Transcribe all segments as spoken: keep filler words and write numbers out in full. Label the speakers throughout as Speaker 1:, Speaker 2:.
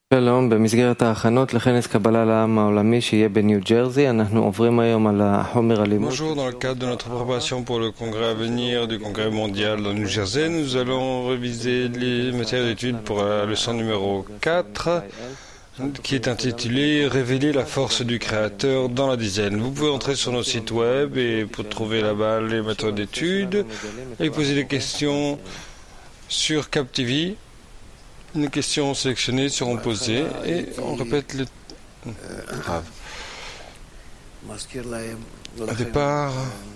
Speaker 1: שלום, במסגרת ההכנות לכנס קבלה לעם העולמי שיהיה בניו ג'רזי, אנחנו עוברים היום על החומר הלימוד.
Speaker 2: Bonjour, dans le cadre de notre préparation pour le congrès à venir du congrès mondial dans le New Jersey, nous allons réviser les matières d'études pour la leçon numéro quatre, qui est intitulée « Révéler la force du Créateur dans la dizaine ». Vous pouvez entrer sur notre site web et pour trouver là-bas les méthodes d'études et poser des questions sur CapTV. Les questions sélectionnées seront posées et on répète le... Grave. Au départ,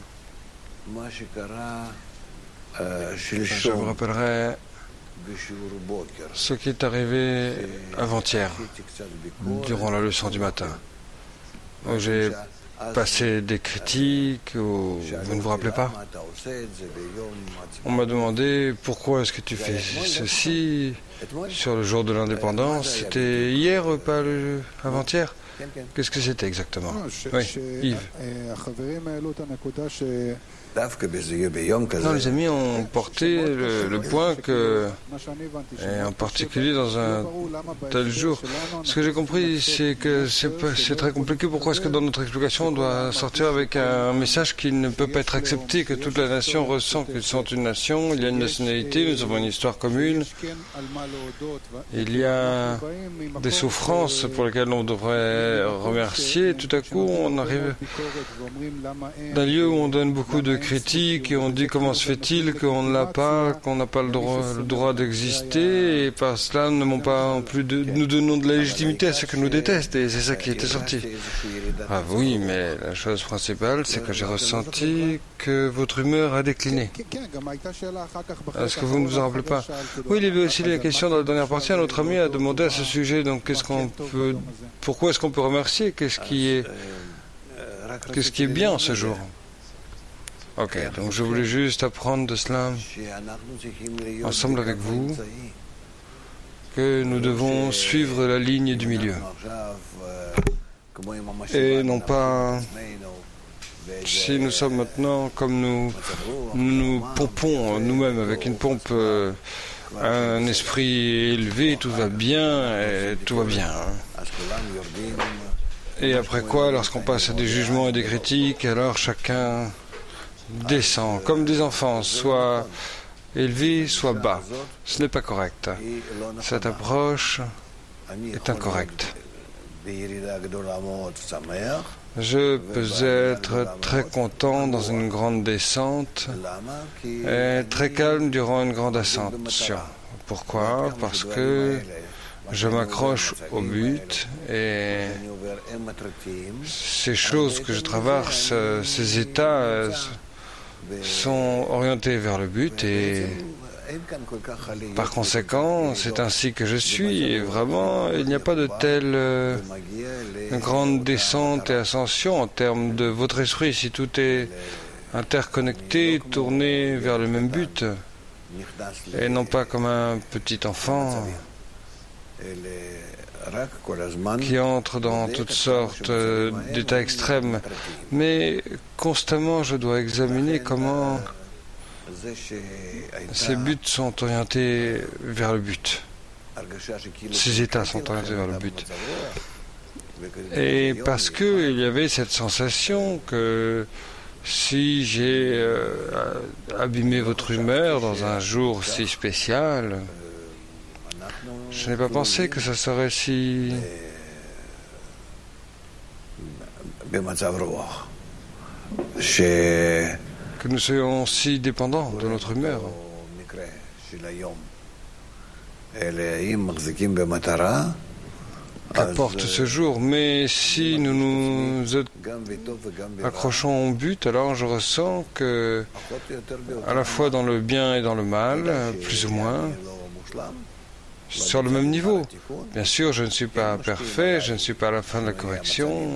Speaker 2: je vous rappellerai ce qui est arrivé avant-hier, durant la leçon du matin. J'ai passé des critiques, ou... vous ne vous rappelez pas? On m'a demandé pourquoi est-ce que tu fais ceci sur le jour de l'indépendance. C'était hier, pas le... avant-hier? Qu'est-ce que c'était exactement? Oui, Yves. Non, les amis ont porté le, le point que, et en particulier dans un tel jour, ce que j'ai compris, c'est que c'est très compliqué. Pourquoi est-ce que dans notre explication, on doit sortir avec un message qui ne peut pas être accepté, que toute la nation ressent qu'ils sont une nation, il y a une nationalité, nous avons une histoire commune, il y a des souffrances pour lesquelles on devrait remercier. Tout à coup, on arrive d'un lieu où on donne beaucoup de critiques et on dit comment se fait-il qu'on ne l'a pas, qu'on n'a pas le droit, le droit d'exister, et par cela nous n'avons pas en plus de, nous donnons de la légitimité à ceux qui nous détestent, et c'est ça qui était sorti. Ah oui, mais la chose principale, c'est que j'ai ressenti que votre humeur a décliné. Est-ce que vous ne vous en rappelez pas? Oui, il y avait aussi la question dans la dernière partie, un autre ami a demandé à ce sujet, donc qu'est-ce qu'on peut, pourquoi est-ce qu'on peut remercier, qu'est-ce qui est, qu'est-ce qui est bien ce jour? Ok, donc je voulais juste apprendre de cela ensemble avec vous, que nous devons suivre la ligne du milieu et non pas, si nous sommes maintenant comme nous nous pompons nous-mêmes avec une pompe, euh, un esprit élevé, tout va bien et tout va bien. Et après quoi, lorsqu'on passe à des jugements et des critiques, alors chacun descend, comme des enfants, soit élevé, soit bas. Ce n'est pas correct. Cette approche est incorrecte. Je peux être très content dans une grande descente et très calme durant une grande ascension. Pourquoi? Parce que je m'accroche au but et ces choses que je traverse, ces états sont orientés vers le but et par conséquent, c'est ainsi que je suis et vraiment, il n'y a pas de telle euh, grande descente et ascension en termes de votre esprit si tout est interconnecté, tourné vers le même but et non pas comme un petit enfant qui entre dans toutes sortes euh, d'états extrêmes. Mais constamment, je dois examiner comment ces buts sont orientés vers le but. Ces états sont orientés vers le but. Et parce qu'il y avait cette sensation que si j'ai euh, abîmé votre humeur dans un jour si spécial, je n'ai pas pensé que ça serait si... que nous soyons si dépendants de notre humeur. Qu'apporte ce jour, mais si nous nous accrochons au but, alors je ressens que, à la fois dans le bien et dans le mal, plus ou moins, sur le même niveau. Bien sûr, je ne suis pas parfait, je ne suis pas à la fin de la correction.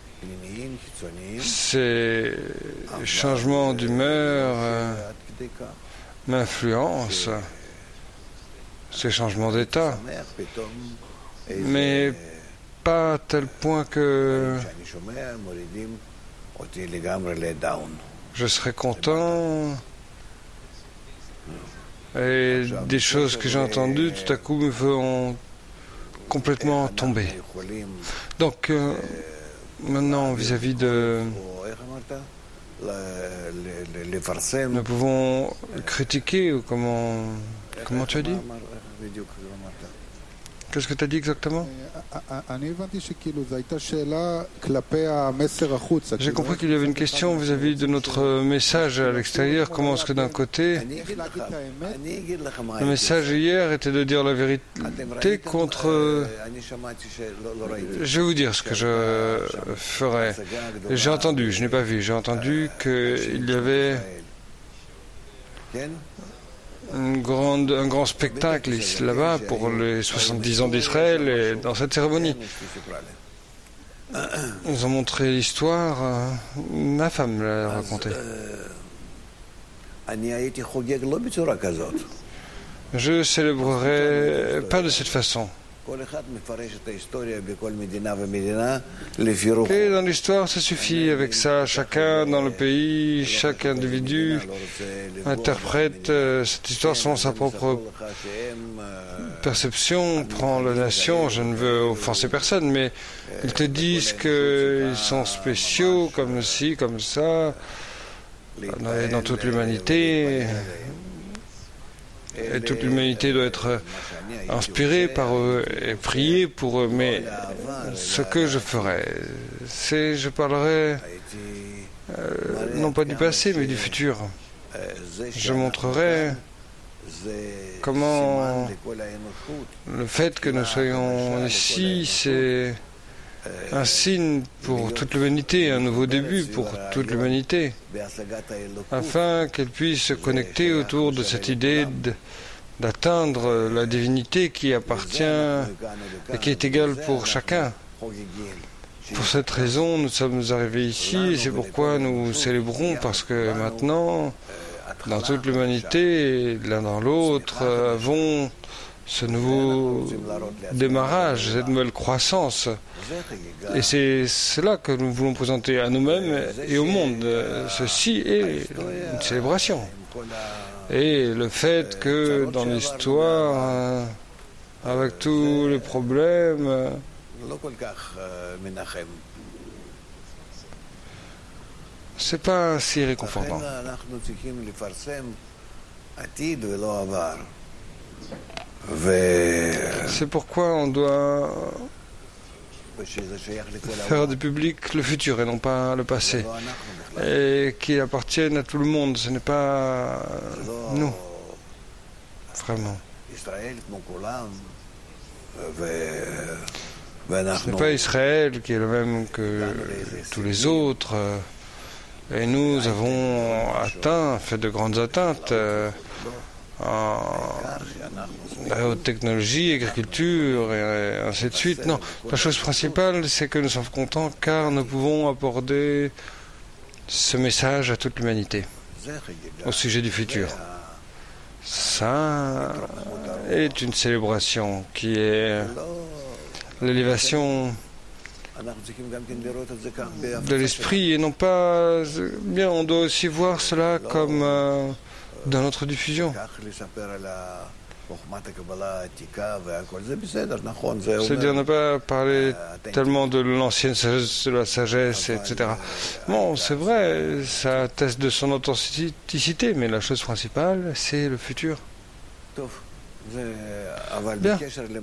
Speaker 2: Ces changements d'humeur euh, m'influencent, ces changements d'état, mais pas à tel point que je serais content et des choses que j'ai entendues tout à coup me feront complètement tombé. Donc, euh, maintenant, vis-à-vis de... Nous pouvons critiquer, ou comment, comment tu as dit? Qu'est-ce que tu as dit exactement? J'ai compris qu'il y avait une question vis-à-vis de notre message à l'extérieur. Comment est-ce que d'un côté, le message hier était de dire la vérité contre... Je vais vous dire ce que je ferai. J'ai entendu, je n'ai pas vu, j'ai entendu qu'il y avait... Une grande, un grand spectacle ici, là-bas pour les soixante-dix ans d'Israël et dans cette cérémonie. Ils ont montré l'histoire, euh, ma femme l'a racontée. Je célébrerai pas de cette façon. Et dans l'histoire, ça suffit avec ça. Chacun dans le pays, chaque individu interprète euh, cette histoire selon sa propre perception, prend la nation. Je ne veux offenser personne, mais ils te disent qu'ils sont spéciaux, comme ci, comme ça, dans, dans toute l'humanité. Et toute l'humanité doit être inspirée par eux et priée pour eux. Mais ce que je ferai, c'est je parlerai euh, non pas du passé, mais du futur. Je montrerai comment le fait que nous soyons ici, c'est un signe pour toute l'humanité, un nouveau début pour toute l'humanité, afin qu'elle puisse se connecter autour de cette idée d'atteindre la divinité qui appartient et qui est égale pour chacun. Pour cette raison, nous sommes arrivés ici et c'est pourquoi nous célébrons, parce que maintenant, dans toute l'humanité, l'un dans l'autre, avons ce nouveau démarrage, cette nouvelle croissance. Et c'est cela que nous voulons présenter à nous-mêmes et au monde. Ceci est une célébration. Et le fait que dans l'histoire, avec tous les problèmes, c'est pas si réconfortant. C'est pourquoi on doit faire du public le futur et non pas le passé, et qui appartiennent à tout le monde. Ce n'est pas nous, vraiment. Ce n'est pas Israël qui est le même que tous les autres. Et nous avons atteint, fait de grandes atteintes en la haute technologie, agriculture et ainsi de suite. Non, la chose principale, c'est que nous sommes contents car nous pouvons apporter ce message à toute l'humanité au sujet du futur. Ça est une célébration qui est l'élévation de l'esprit et non pas... Bien, on doit aussi voir cela comme euh, dans notre diffusion. C'est-à-dire ne pas parler tellement de l'ancienne sagesse, de la sagesse, et cetera. Bon, c'est vrai, ça atteste de son authenticité, mais la chose principale, c'est le futur. Bien.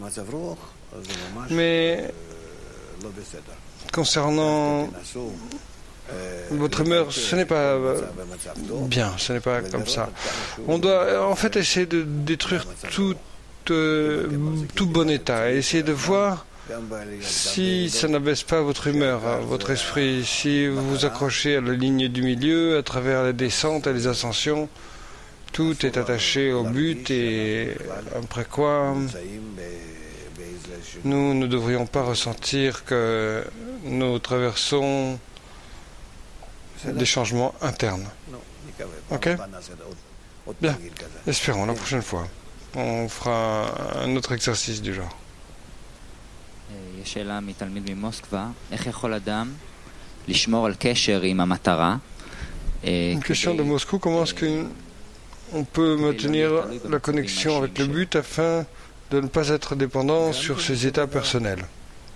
Speaker 2: Mais concernant votre humeur, ce n'est pas bien, ce n'est pas comme ça. On doit en fait essayer de détruire tout, euh, tout bon état et essayer de voir si ça n'abaisse pas votre humeur, votre esprit, si vous vous accrochez à la ligne du milieu, à travers les descentes et les ascensions. Tout est attaché au but et après quoi nous ne devrions pas ressentir que nous traversons des changements internes. Ok? Bien. Espérons la prochaine fois. On fera un autre exercice du genre. Une question de Moscou. Comment est-ce qu'on peut maintenir la connexion avec le but afin de ne pas être dépendant sur ses états personnels.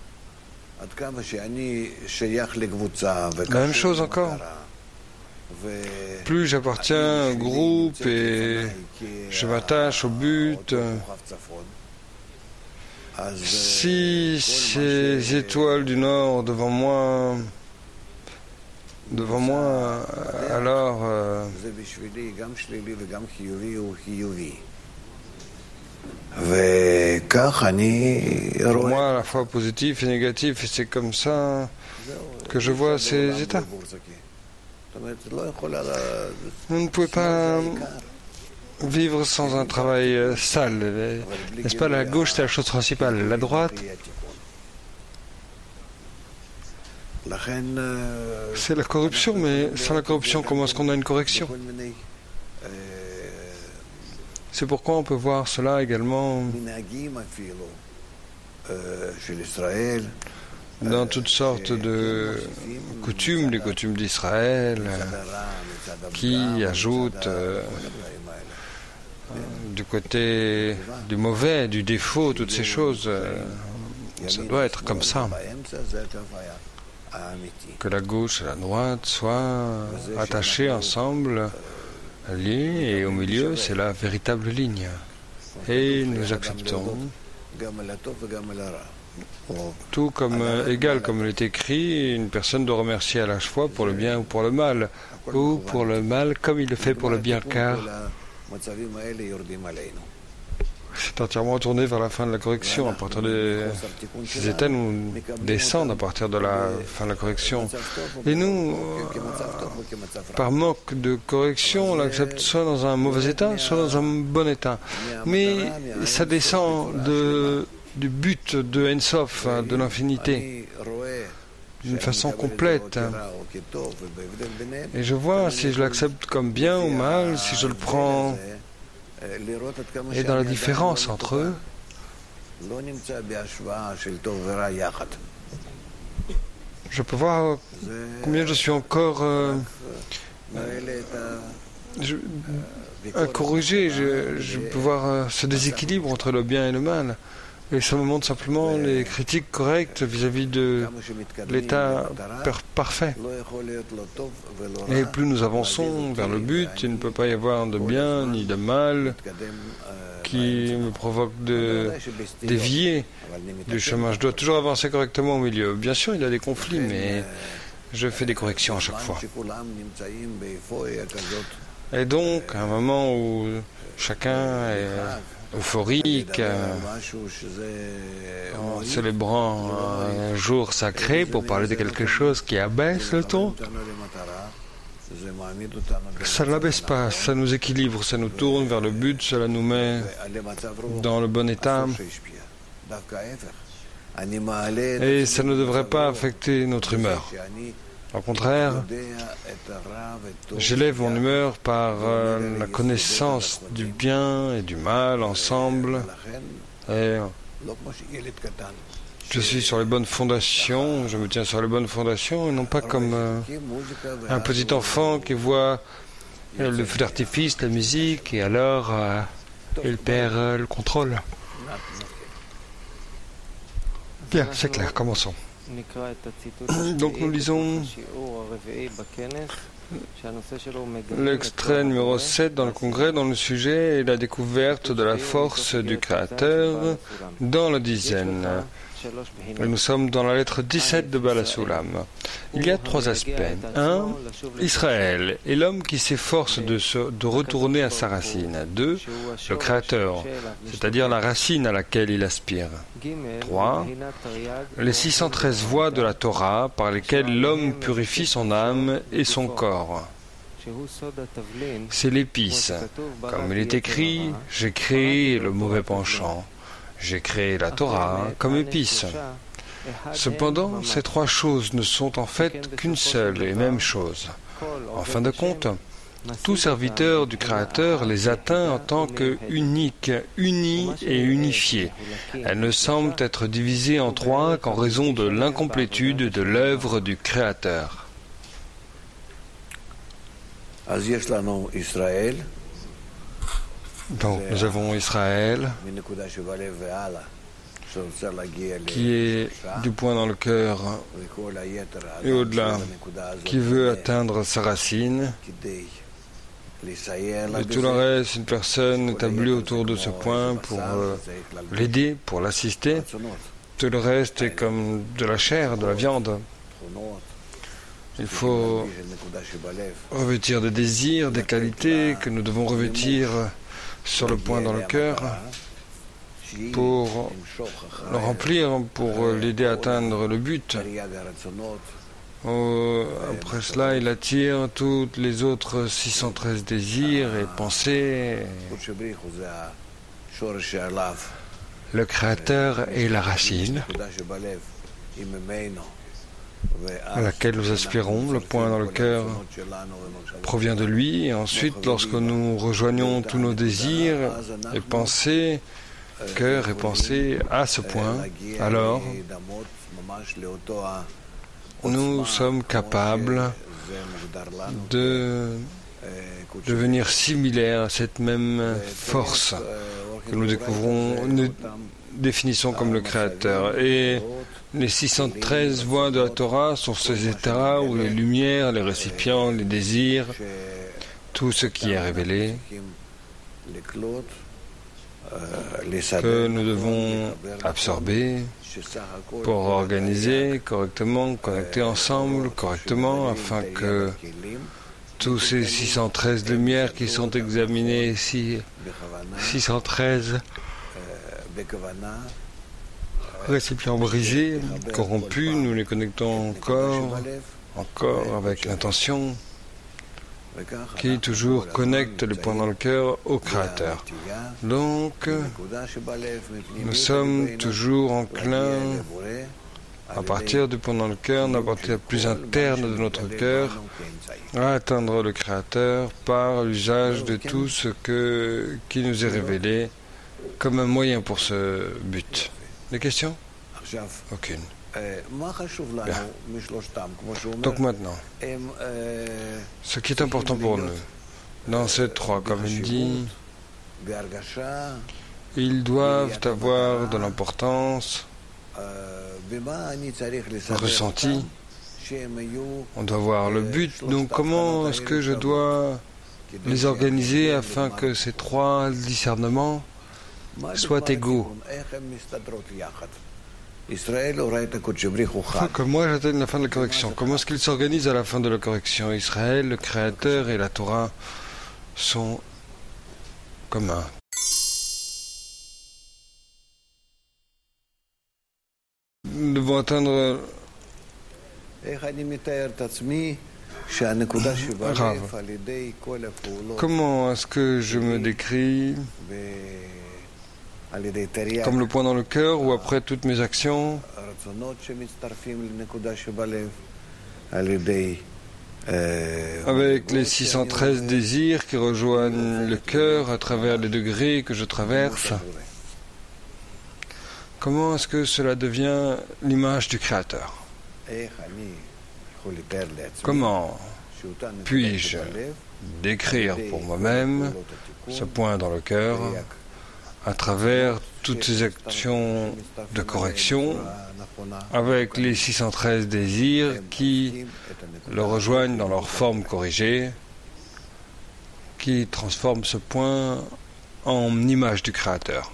Speaker 2: La même chose encore. Plus j'appartiens au groupe et je m'attache au but, si ces étoiles du Nord devant moi, devant moi, alors euh, pour moi à la fois positif et négatif, et c'est comme ça que je vois ces états. Vous ne pouvez pas vivre sans un travail sale. N'est-ce pas, la gauche, c'est la chose principale. La droite, c'est la corruption, mais sans la corruption, comment est-ce qu'on a une correction? C'est pourquoi on peut voir cela également dans toutes sortes de coutumes, les coutumes d'Israël, qui ajoutent euh, du côté du mauvais, du défaut, toutes ces choses. Euh, ça doit être comme ça. Que la gauche et la droite soient attachées ensemble, liées, et au milieu, c'est la véritable ligne. Et nous acceptons tout comme euh, égal, comme il est écrit, une personne doit remercier à la fois pour le bien ou pour le mal, ou pour le mal comme il le fait pour le bien, car c'est entièrement tourné vers la fin de la correction. À partir de ces états nous descendent à partir de la fin de la correction. Et nous, euh, par manque de correction, on l'accepte soit dans un mauvais état, soit dans un bon état. Mais ça descend de du but de Ensof, de l'infinité, d'une façon complète. Et je vois si je l'accepte comme bien ou mal, si je le prends, et dans la différence entre eux, je peux voir combien je suis encore euh, je, incorrigé, je, je peux voir euh, ce déséquilibre entre le bien et le mal. Et ça me montre simplement les critiques correctes vis-à-vis de l'état parfait. Et plus nous avançons vers le but, il ne peut pas y avoir de bien ni de mal qui me provoque de dévier du chemin. Je dois toujours avancer correctement au milieu. Bien sûr, il y a des conflits, mais je fais des corrections à chaque fois. Et donc, à un moment où chacun est euphorique, en célébrant un jour sacré pour parler de quelque chose qui abaisse le ton, ça ne l'abaisse pas, ça nous équilibre, ça nous tourne vers le but, cela nous met dans le bon état. Et ça ne devrait pas affecter notre humeur. Au contraire, j'élève mon humeur par euh, la connaissance du bien et du mal ensemble. Et je suis sur les bonnes fondations, je me tiens sur les bonnes fondations, et non pas comme euh, un petit enfant qui voit euh, le feu d'artifice, la musique, et alors euh, il perd euh, le contrôle. Bien, c'est clair, commençons. Donc nous lisons l'extrait numéro sept dans le congrès, dont le sujet est la découverte de la force du Créateur dans la dizaine. Et nous sommes dans la lettre dix-sept de Baal HaSulam. Il y a trois aspects. Un, Israël est l'homme qui s'efforce de, se, de retourner à sa racine. Deux, le Créateur, c'est-à-dire la racine à laquelle il aspire. Trois, les six cent treize voies de la Torah par lesquelles l'homme purifie son âme et son corps. C'est l'épice. Comme il est écrit, j'ai créé le mauvais penchant. J'ai créé la Torah comme épice. Cependant, ces trois choses ne sont en fait qu'une seule et même chose. En fin de compte, tout serviteur du Créateur les atteint en tant que uniques, unis et unifiés. Elles ne semblent être divisées en trois qu'en raison de l'incomplétude de l'œuvre du Créateur. Donc nous avons Israël, qui est du point dans le cœur et au-delà, qui veut atteindre sa racine. Et tout le reste, une personne établie autour de ce point pour euh, l'aider, pour l'assister. Tout le reste est comme de la chair, de la viande. Il faut revêtir des désirs, des qualités que nous devons revêtir sur le point dans le cœur pour le remplir, pour l'aider à atteindre le but. Oh, après cela, il attire toutes les autres six cent treize désirs et pensées. Le Créateur est la racine à laquelle nous aspirons. Le point dans le cœur provient de lui. Et ensuite, lorsque nous rejoignons tous nos désirs et pensées, cœur et pensée à ce point, alors nous sommes capables de devenir similaires à cette même force que nous découvrons, nous définissons comme le Créateur. Et les six cent treize voies de la Torah sont ces états où les lumières, les récipients, les désirs, tout ce qui est révélé, que nous devons absorber pour organiser correctement, connecter ensemble correctement, afin que tous ces six cent treize lumières qui sont examinées ici, six cent treize récipients brisés, corrompus, nous les connectons encore, encore avec l'intention qui toujours connecte le point dans le cœur au Créateur. Donc, nous sommes toujours enclins, à partir du point dans le cœur, à partir plus interne de notre cœur, à atteindre le Créateur par l'usage de tout ce que, qui nous est révélé comme un moyen pour ce but. Des questions? Aucune. Bien. Donc maintenant, ce qui est important pour nous, dans ces trois, comme il dit, ils doivent avoir de l'importance ressentie. On doit voir le but. Donc comment est-ce que je dois les organiser afin que ces trois discernements soient égaux? Il faut que moi j'atteigne la fin de la correction. Comment est-ce qu'ils s'organisent à la fin de la correction? Israël, le Créateur et la Torah sont communs. Nous devons atteindre Rav. Comment est-ce que je me décris comme le point dans le cœur ou après toutes mes actions, avec les six cent treize désirs qui rejoignent le cœur à travers les degrés que je traverse? Comment est-ce que cela devient l'image du Créateur? Comment puis-je décrire pour moi-même ce point dans le cœur à travers toutes ces actions de correction avec les six cent treize désirs qui le rejoignent dans leur forme corrigée, qui transforment ce point en image du Créateur?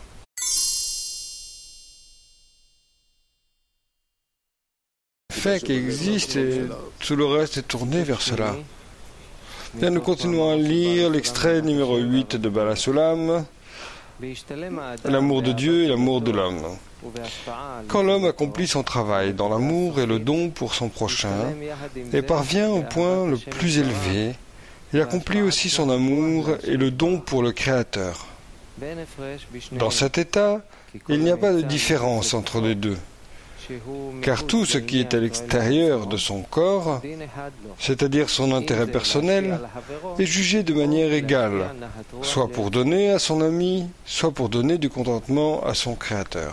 Speaker 2: Fait qui existe et tout le reste est tourné vers cela. Bien, nous continuons à lire l'extrait numéro huit de Baal HaSulam, l'amour de Dieu et l'amour de l'homme. Quand l'homme accomplit son travail dans l'amour et le don pour son prochain et parvient au point le plus élevé, il accomplit aussi son amour et le don pour le Créateur. Dans cet état, il n'y a pas de différence entre les deux, car tout ce qui est à l'extérieur de son corps, c'est-à-dire son intérêt personnel, est jugé de manière égale, soit pour donner à son ami, soit pour donner du contentement à son Créateur.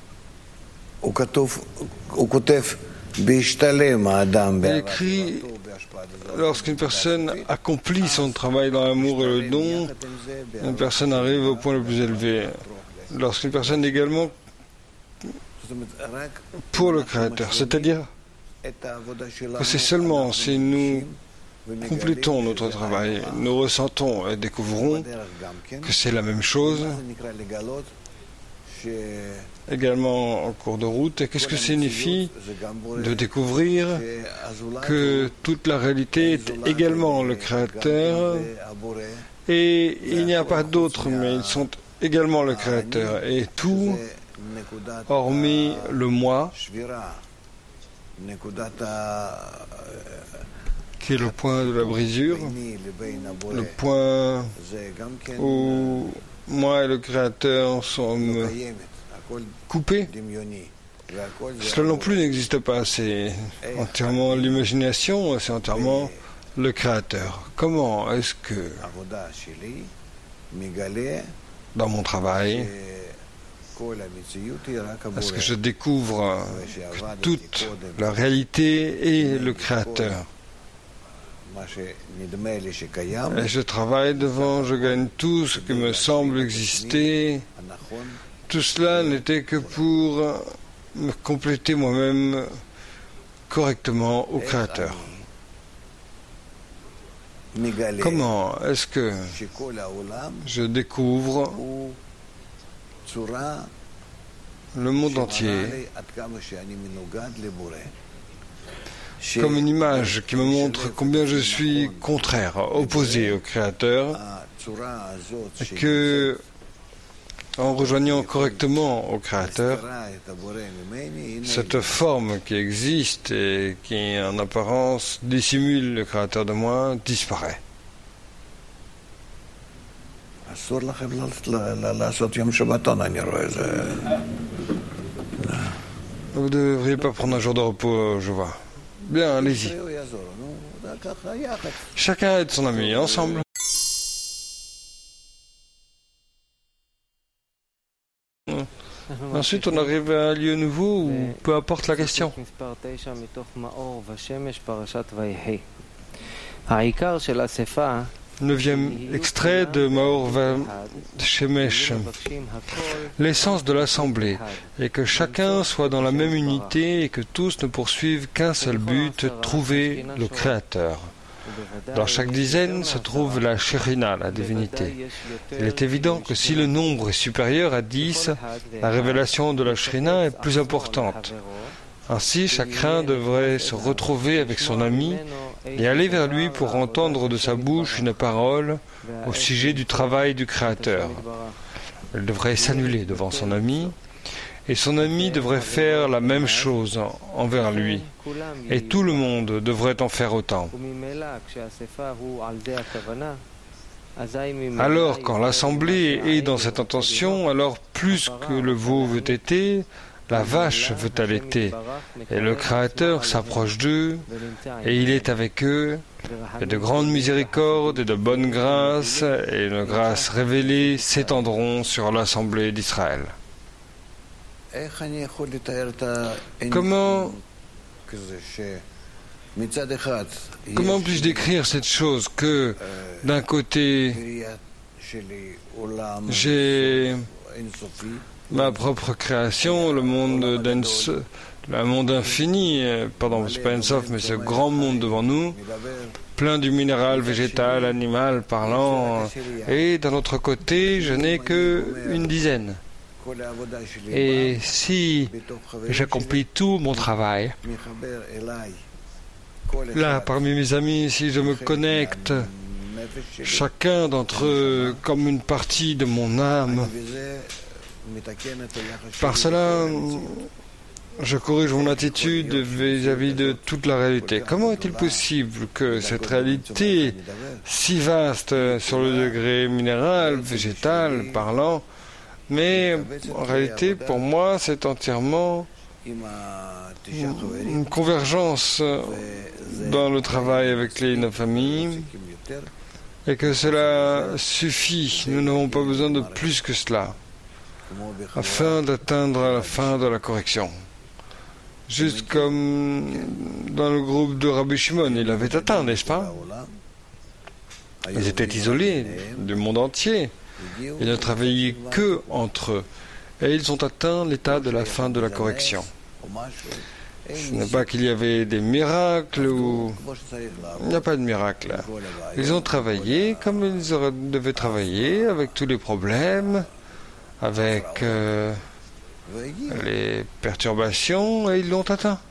Speaker 2: Il écrit lorsqu'une personne accomplit son travail dans l'amour et le don, une personne arrive au point le plus élevé. Lorsqu'une personne également pour le Créateur, c'est-à-dire que c'est seulement si nous complétons notre travail, nous ressentons et découvrons que c'est la même chose également en cours de route. Et qu'est-ce que signifie de découvrir que toute la réalité est également le Créateur et il n'y a pas d'autre, mais ils sont également le Créateur et tout, hormis le moi, qui est le point de la brisure, le point où moi et le Créateur sommes coupés. Cela non plus n'existe pas, c'est entièrement l'imagination, c'est entièrement le Créateur. Comment est-ce que, dans mon travail, est-ce que je découvre que toute la réalité est le Créateur? Et je travaille devant, je gagne tout ce qui me semble exister. Tout cela n'était que pour me compléter moi-même correctement au Créateur. Comment est-ce que je découvre le monde entier comme une image qui me montre combien je suis contraire, opposé au Créateur, et que, en rejoignant correctement au Créateur, cette forme qui existe et qui, en apparence, dissimule le Créateur de moi, disparaît. Vous ne devriez pas prendre un jour de repos, je vois. Bien, allez-y. Chacun aide son ami, ensemble. Ensuite, on arrive à un lieu nouveau où peu importe la question. Neuvième extrait de Maor Shemesh. L'essence de l'assemblée est que chacun soit dans la même unité et que tous ne poursuivent qu'un seul but, trouver le Créateur. Dans chaque dizaine se trouve la Shekhinah, la divinité. Il est évident que si le nombre est supérieur à dix, la révélation de la Shekhinah est plus importante. Ainsi, chacun devrait se retrouver avec son ami et aller vers lui pour entendre de sa bouche une parole au sujet du travail du Créateur. Elle devrait s'annuler devant son ami, et son ami devrait faire la même chose envers lui, et tout le monde devrait en faire autant. Alors, quand l'assemblée est dans cette intention, alors plus que le veau veut téter, la vache veut allaiter, et le Créateur s'approche d'eux, et il est avec eux, et de grandes miséricordes et de bonnes grâces, et une grâce révélée s'étendront sur l'assemblée d'Israël. Comment, comment puis-je décrire cette chose que, d'un côté, j'ai ma propre création, le monde le monde infini, pardon, c'est pas Ensof, mais ce grand monde devant nous, plein du minéral, végétal, animal, parlant, et d'un autre côté, je n'ai que une dizaine. Et si j'accomplis tout mon travail, là, parmi mes amis, si je me connecte, chacun d'entre eux comme une partie de mon âme, par cela, je corrige mon attitude vis-à-vis de toute la réalité. Comment est-il possible que cette réalité si vaste sur le degré minéral, végétal, parlant, mais en réalité, pour moi, c'est entièrement une convergence dans le travail avec les neuf familles, et que cela suffit. Nous n'avons pas besoin de plus que cela afin d'atteindre la fin de la correction. Juste comme dans le groupe de Rabbi Shimon, ils l'avaient atteint, n'est-ce pas? Ils étaient isolés du monde entier. Ils ne travaillaient que entre eux. Et ils ont atteint l'état de la fin de la correction. Ce n'est pas qu'il y avait des miracles ou... Il n'y a pas de miracle. Ils ont travaillé comme ils auraient- devaient travailler, avec tous les problèmes, avec euh, les perturbations, et ils l'ont atteint.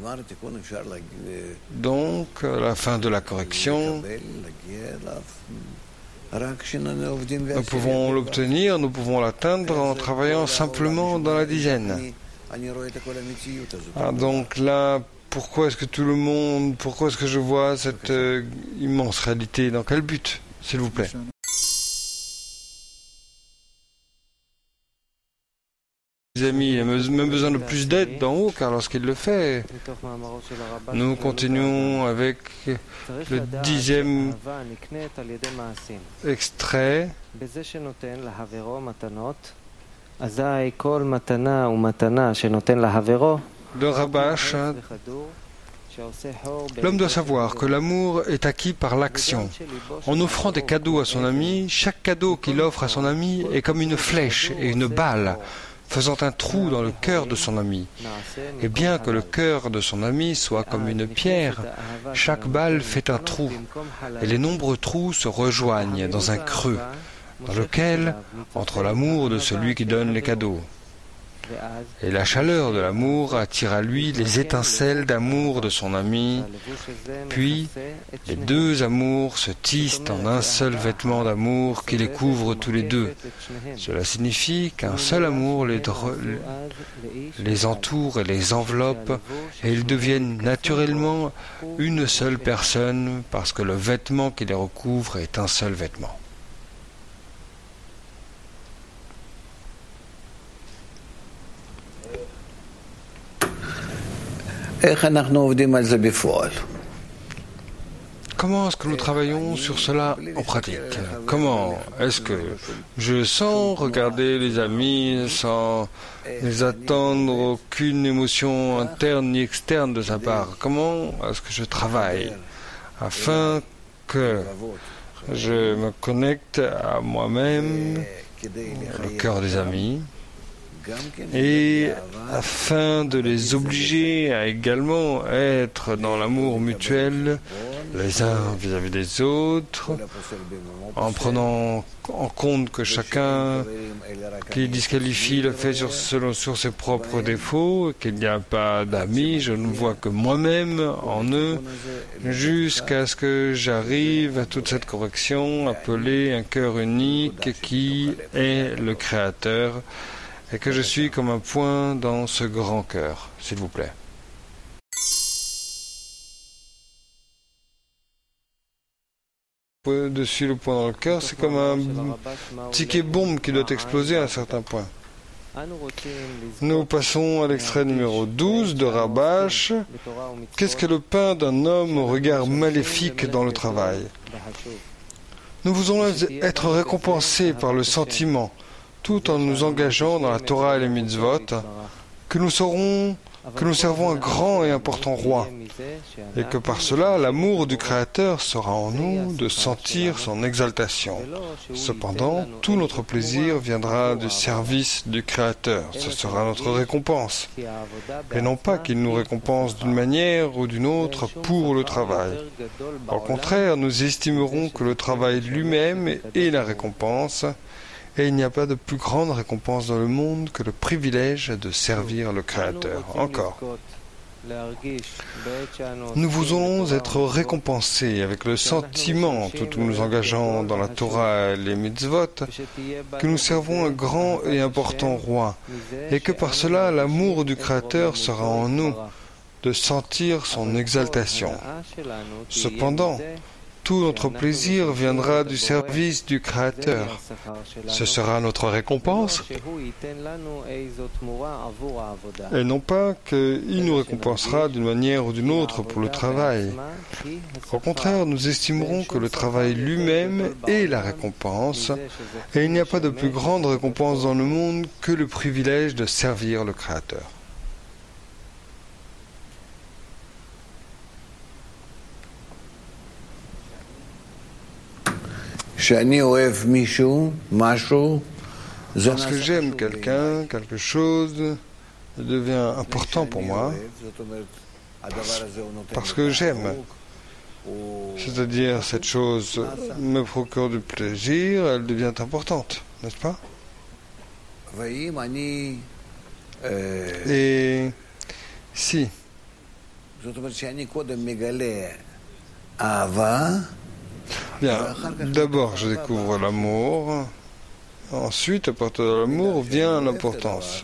Speaker 2: Donc, à la fin de la correction, nous pouvons l'obtenir, nous pouvons l'atteindre en travaillant simplement dans la dizaine. Ah, donc là, pourquoi est-ce que tout le monde, pourquoi est-ce que je vois cette euh, immense réalité? Dans quel but, s'il vous plaît? Les amis, il a même besoin de plus d'aide d'en haut, car lorsqu'il le fait, nous continuons avec le dixième extrait. De Rabash, l'homme doit savoir que l'amour est acquis par l'action. En offrant des cadeaux à son ami, chaque cadeau qu'il offre à son ami est comme une flèche et une balle, faisant un trou dans le cœur de son ami. Et bien que le cœur de son ami soit comme une pierre, chaque balle fait un trou, et les nombreux trous se rejoignent dans un creux, dans lequel entre l'amour de celui qui donne les cadeaux. Et la chaleur de l'amour attire à lui les étincelles d'amour de son ami, puis les deux amours se tissent en un seul vêtement d'amour qui les couvre tous les deux. Cela signifie qu'un seul amour les, les entoure et les enveloppe, et ils deviennent naturellement une seule personne parce que le vêtement qui les recouvre est un seul vêtement. Comment est-ce que nous travaillons sur cela en pratique? Comment est-ce que je sens regarder les amis sans les attendre aucune émotion interne ni externe de sa part? Comment est-ce que je travaille afin que je me connecte à moi-même, le cœur des amis, et afin de les obliger à également être dans l'amour mutuel les uns vis-à-vis des autres, en prenant en compte que chacun qui disqualifie le fait sur, selon, sur ses propres défauts, qu'il n'y a pas d'amis, je ne vois que moi-même en eux, jusqu'à ce que j'arrive à toute cette correction appelée un cœur unique qui est le Créateur, et que je suis comme un point dans ce grand cœur, s'il vous plaît. Dessus le point dans le cœur, c'est comme un ticket bombe qui doit exploser à un certain point. Nous passons à l'extrait numéro douze de Rabash. Qu'est-ce que le pain d'un homme au regard maléfique dans le travail? Nous voulons être récompensés par le sentiment, tout en nous engageant dans la Torah et les mitzvot, que nous serons, que nous servons un grand et important roi, et que par cela l'amour du Créateur sera en nous de sentir son exaltation. Cependant, tout notre plaisir viendra du service du Créateur, ce sera notre récompense, et non pas qu'il nous récompense d'une manière ou d'une autre pour le travail. Au contraire, nous estimerons que le travail lui-même est la récompense, et il n'y a pas de plus grande récompense dans le monde que le privilège de servir le Créateur. Encore. Nous voulons être récompensés avec le sentiment, tout en nous engageant dans la Torah et les mitzvot, que nous servons un grand et important roi, et que par cela l'amour du Créateur sera en nous, de sentir son exaltation. Cependant, tout notre plaisir viendra du service du Créateur. Ce sera notre récompense, et non pas qu'il nous récompensera d'une manière ou d'une autre pour le travail. Au contraire, nous estimerons que le travail lui-même est la récompense, et il n'y a pas de plus grande récompense dans le monde que le privilège de servir le Créateur. Lorsque j'aime quelqu'un, quelque chose devient important pour moi parce, parce que j'aime. C'est-à-dire, cette chose me procure du plaisir, elle devient importante, n'est-ce pas? Et si, bien, d'abord je découvre l'amour, ensuite, à partir de l'amour, vient l'importance.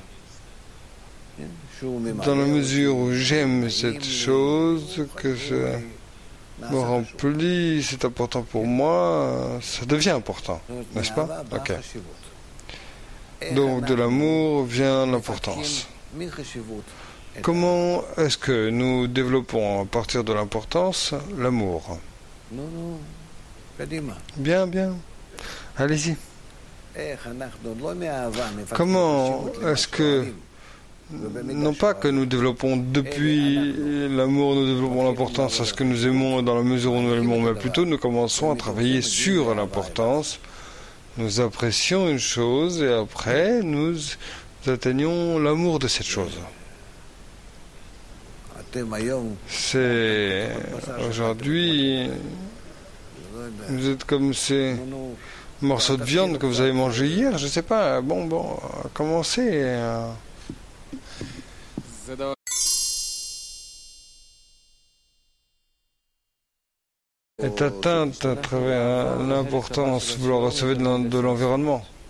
Speaker 2: Dans la mesure où j'aime cette chose, que je me remplis, c'est important pour moi, ça devient important, n'est-ce pas? Ok. Donc de l'amour vient l'importance. Comment est-ce que nous développons à partir de l'importance l'amour? Bien, bien. Allez-y. Comment est-ce que, non pas que nous développons depuis l'amour, nous développons l'importance à ce que nous aimons dans la mesure où nous aimons, mais plutôt nous commençons à travailler sur l'importance, nous apprécions une chose et après nous atteignons l'amour de cette chose. C'est aujourd'hui, vous êtes comme ces morceaux de viande que vous avez mangé hier, je sais pas, bon, bon, commencez à... est atteinte à travers l'importance, vous la recevez de l'environnement.